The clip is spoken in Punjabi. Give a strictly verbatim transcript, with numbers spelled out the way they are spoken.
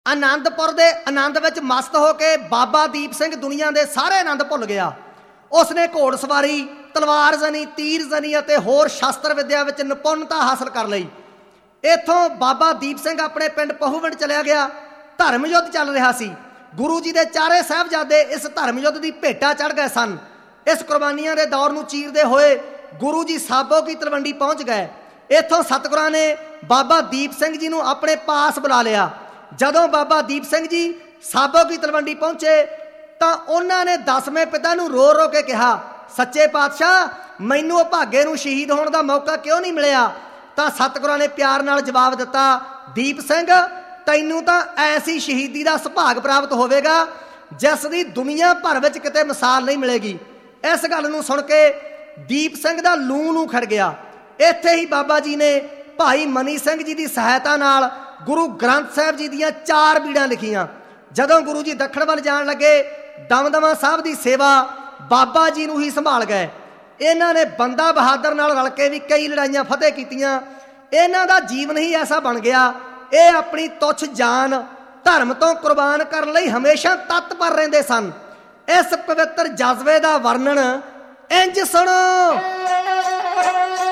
ਆਨੰਦਪੁਰ ਦੇ ਆਨੰਦ ਵਿੱਚ ਮਸਤ ਹੋ ਕੇ ਬਾਬਾ ਦੀਪ ਸਿੰਘ ਦੁਨੀਆ ਦੇ ਸਾਰੇ ਆਨੰਦ ਭੁੱਲ ਗਿਆ। ਉਸਨੇ ਘੋੜ ਸਵਾਰੀ, ਤਲਵਾਰ ਜ਼ਨੀ, ਤੀਰ ਜ਼ਨੀ ਅਤੇ ਹੋਰ ਸ਼ਸਤਰ ਵਿੱਦਿਆ ਵਿੱਚ ਨਿਪੁੰਨਤਾ ਹਾਸਲ ਕਰ ਲਈ। ਇੱਥੋਂ ਬਾਬਾ ਦੀਪ ਸਿੰਘ ਆਪਣੇ ਪਿੰਡ ਪਹੂਵਿੰਡ ਚਲਿਆ ਗਿਆ। ਧਰਮ ਯੁੱਧ ਚੱਲ ਰਿਹਾ ਸੀ। ਗੁਰੂ ਜੀ ਦੇ ਚਾਰੇ ਸਾਹਿਬਜ਼ਾਦੇ ਇਸ ਧਰਮ ਯੁੱਧ ਦੀ ਭੇਟਾ ਚੜ੍ਹ ਗਏ ਸਨ। ਇਸ ਕੁਰਬਾਨੀਆਂ ਦੇ ਦੌਰ ਨੂੰ ਚੀਰਦੇ ਹੋਏ ਗੁਰੂ ਜੀ ਸਾਬੋ ਕੀ ਤਲਵੰਡੀ ਪਹੁੰਚ ਗਏ। ਇੱਥੋਂ ਸਤਿਗੁਰਾਂ ਨੇ ਬਾਬਾ ਦੀਪ ਸਿੰਘ ਜੀ ਨੂੰ ਆਪਣੇ ਪਾਸ ਬੁਲਾ ਲਿਆ। ਜਦੋਂ ਬਾਬਾ ਦੀਪ ਸਿੰਘ ਜੀ ਸਾਬੋ ਕੀ ਤਲਵੰਡੀ ਪਹੁੰਚੇ ਤਾਂ ਉਹਨਾਂ ਨੇ ਦਸਵੇਂ ਪਿਤਾ ਨੂੰ ਰੋ ਰੋ ਕੇ ਕਿਹਾ, ਸੱਚੇ ਪਾਤਸ਼ਾਹ ਮੈਨੂੰ ਭਾਗੇ ਨੂੰ ਸ਼ਹੀਦ ਹੋਣ ਦਾ ਮੌਕਾ ਕਿਉਂ ਨਹੀਂ ਮਿਲਿਆ? ਤਾਂ ਸਤਿਗੁਰਾਂ ਨੇ ਪਿਆਰ ਨਾਲ ਜਵਾਬ ਦਿੱਤਾ, ਦੀਪ ਸਿੰਘ ਤੈਨੂੰ ਤਾਂ ਐਸੀ ਸ਼ਹੀਦੀ ਦਾ ਸੁਭਾਗ ਪ੍ਰਾਪਤ ਹੋਵੇਗਾ ਜਿਸ ਦੀ ਦੁਨੀਆ ਭਰ ਵਿੱਚ ਕਿਤੇ ਮਿਸਾਲ ਨਹੀਂ ਮਿਲੇਗੀ। ਇਸ ਗੱਲ ਨੂੰ ਸੁਣ ਕੇ ਦੀਪ ਸਿੰਘ ਦਾ ਲੂੰ ਲੂੰ ਖੜ ਗਿਆ। ਇੱਥੇ ਹੀ ਬਾਬਾ ਜੀ ਨੇ ਭਾਈ ਮਨੀ ਸਿੰਘ ਜੀ ਦੀ ਸਹਾਇਤਾ ਨਾਲ ਗੁਰੂ ਗ੍ਰੰਥ ਸਾਹਿਬ ਜੀ ਦੀਆਂ ਚਾਰ ਬੀੜਾਂ ਲਿਖੀਆਂ। ਜਦੋਂ ਗੁਰੂ ਜੀ ਦੱਖਣ ਵੱਲ ਜਾਣ ਲੱਗੇ ਦਮਦਮਾ ਸਾਹਿਬ ਦੀ ਸੇਵਾ ਬਾਬਾ ਜੀ ਨੂੰ ਹੀ ਸੰਭਾਲ ਗਏ। ਇਹਨਾਂ ਨੇ ਬੰਦਾ ਬਹਾਦਰ ਨਾਲ ਰਲ ਕੇ ਵੀ ਕਈ ਲੜਾਈਆਂ ਫਤਿਹ ਕੀਤੀਆਂ। ਇਹਨਾਂ ਦਾ ਜੀਵਨ ਹੀ ਐਸਾ ਬਣ ਗਿਆ, ਇਹ ਆਪਣੀ ਤੁੱਛ ਜਾਨ ਧਰਮ ਤੋਂ ਕੁਰਬਾਨ ਕਰਨ ਲਈ ਹਮੇਸ਼ਾ ਤਤਪਰ ਰਹਿੰਦੇ ਸਨ। ਇਸ ਪਵਿੱਤਰ ਜਜ਼ਬੇ ਦਾ ਵਰਣਨ ਇੰਝ ਸੁਣੋ।